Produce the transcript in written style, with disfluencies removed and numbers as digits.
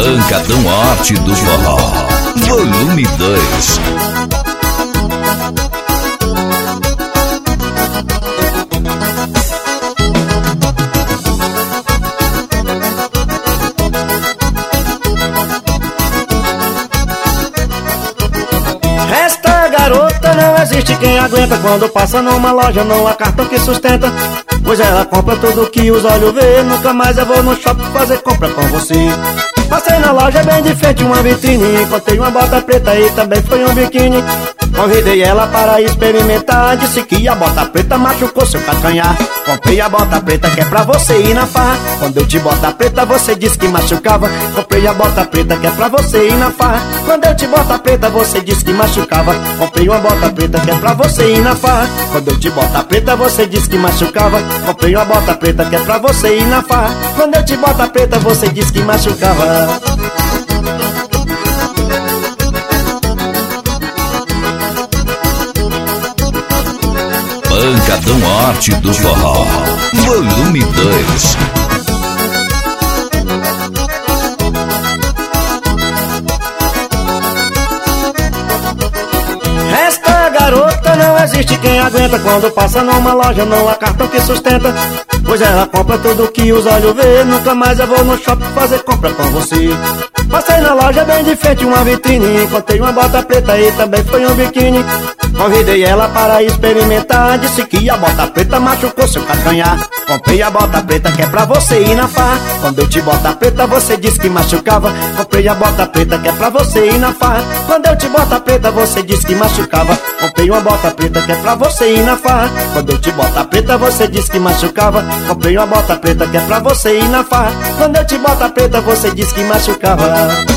Pancadão Arte do Forró, volume 2. Esta garota não existe quem aguenta. Quando passa numa loja não há cartão que sustenta, pois ela compra tudo que os olhos vê. Nunca mais eu vou no shopping fazer compra com você. Passei na loja bem de frente, uma vitrine, encontrei uma bota preta e também foi um biquíni. Convidei ela para experimentar, disse que a bota preta machucou seu calcanhar. Comprei a bota preta que é pra você ir na farra. Quando eu te bota preta você disse que machucava. Comprei a bota preta que é pra você ir na farra. Quando eu te bota preta você disse que machucava. Comprei uma bota preta que é pra você ir na farra. Quando eu te bota preta você disse que machucava. Comprei uma bota preta que é pra você ir na farra. Quando eu te bota preta você disse que machucava. Pancadão Arte do Forró, volume 2. Esta garota não existe quem aguenta. Quando passa numa loja não há cartão que sustenta, pois ela compra tudo que os olhos vê. Nunca mais eu vou no shopping fazer compra com você. Passei na loja bem de frente, uma vitrine, encontrei uma bota preta e também foi um biquíni. Convidei ela para experimentar, disse que a bota preta machucou seu calcanhar. Comprei a bota preta que é pra você ir na farra. Quando eu te bota preta você disse que machucava. Comprei a bota preta que é pra você ir na farra. Quando eu te bota preta você disse que machucava. Comprei uma bota preta que é pra você ir na farra. Quando eu te bota preta você disse que machucava. Comprei uma bota preta que é pra você ir na farra. Quando eu te bota preta você disse que machucava.